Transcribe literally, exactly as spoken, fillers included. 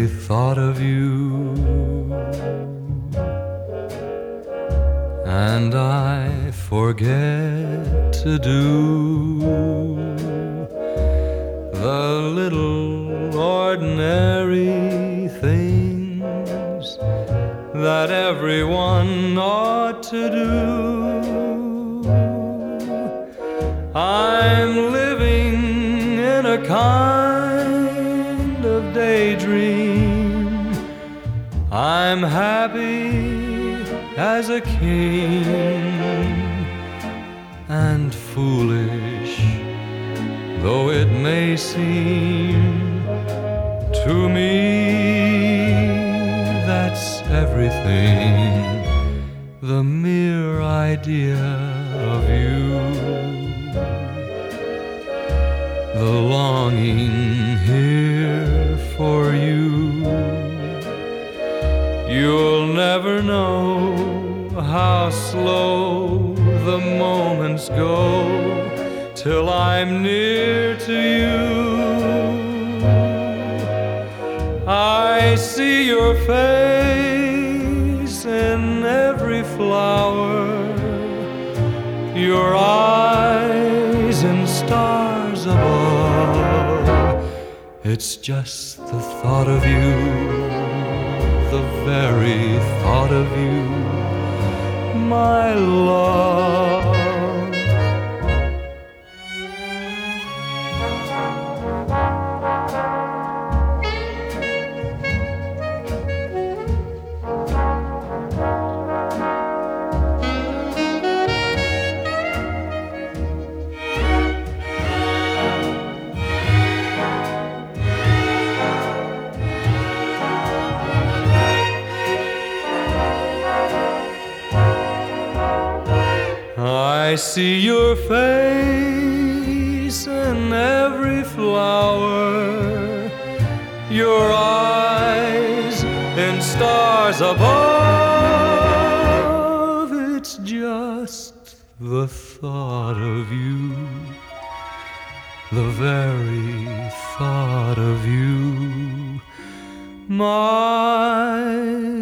thought of you, and I forget to do the little ordinary things that everyone ought to do. I'm living in a kind of daydream. I'm happy as a king, and foolish though it may seem to me, that's everything. The mere idea of you, the longing here for you. You'll never know how slow the moments go till I'm near to you. I see your face in every flower, your eyes in stars above. It's just the thought of you, the very thought of you, my love. I see your face in every flower, your eyes in stars above. It's just the thought of you, the very thought of you, my